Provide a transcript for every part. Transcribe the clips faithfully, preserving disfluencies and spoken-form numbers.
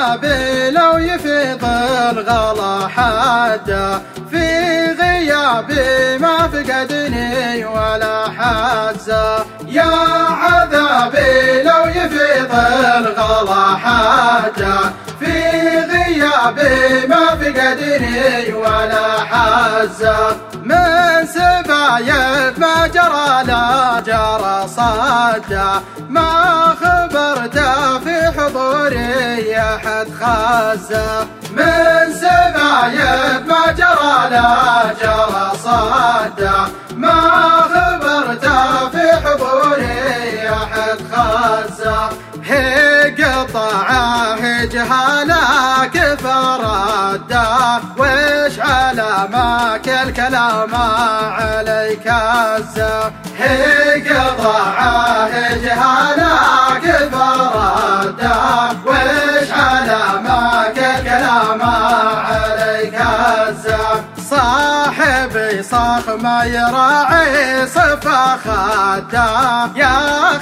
عذابي لو يفيض الغلا حده، في غيابي ما فقدني ولا حزه. يا عذابي لو يفيض الغلا حده، في غيابي ما فقدني ولا حزه. من سبايب ما جرى لا جرى صده، ما خبرته في حضوري أحد خزه. من سبايب ما جرى لا جرى صده، ما خبرته في حضوري أحد خزه. هي قطعه جهاله كفر رده، وش علامك الكلام عليك عزه. هي قطعه جهاله كفر رده، وش علامك الكلام عليك عزه. صاحبي صاح ما يراعي صفا خده، يا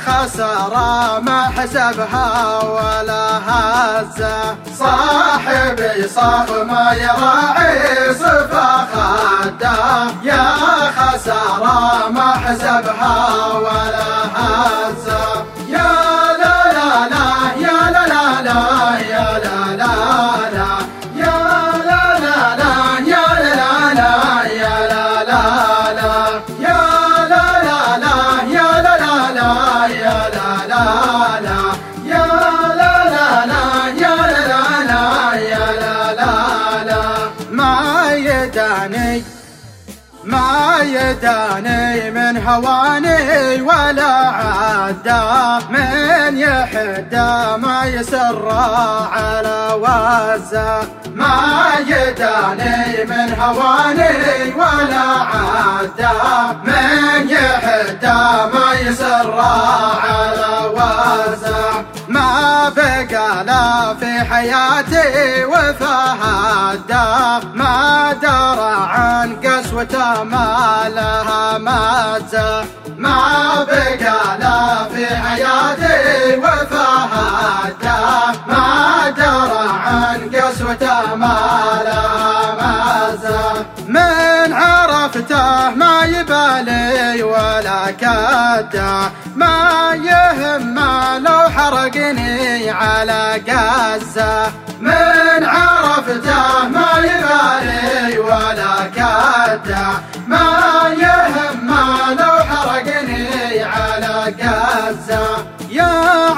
خسارة ما حسبها ولا هزه. صاحبي صاح ما يراعي صفا خده، يا خسارة ما حسبها ولا هزه. يا لا لا لا يا لا لا لا يا لا لا لا يا لا لا لا يا لا لا يا لا لا لا يا لا لا لا يا لا لا لا يا لا لا لا يا لا لا لا يا لا لا يا لا لا لا. ما يداني ما يداني من هواني ولا عدا، من يحدى ما يسر على وزه. ما يداني من هواني ولا عدا، من يحدى ما يسر على وزه. ما بقى لا في حياتي وفهده، ما درى عن قسوته ما لها مزه. ما بقى لا في حياتي وفهده، ما درى عن قسوته ما لها مزه. من عرفته ما يبالي ولا كده، ما يهم لو حرقني على قزه. من عرفته ما يبالي ولا كده، ما يهم لو حرقني على قزه. يا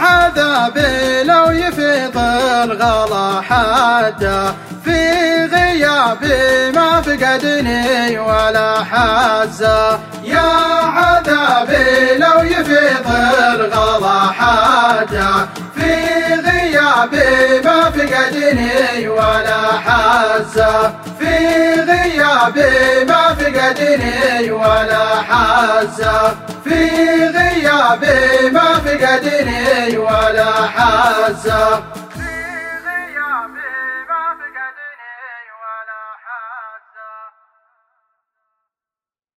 عذابي لو يفيض الغلا حده، في غيابي ما فقدني ولا حزه. يا عذابي لو يفيض الغلا حده، في غيابي ما فقدني ولا حزه. في غيابي ما فقدني ولا حزه. في غيابي ما فقدني ولا حزه.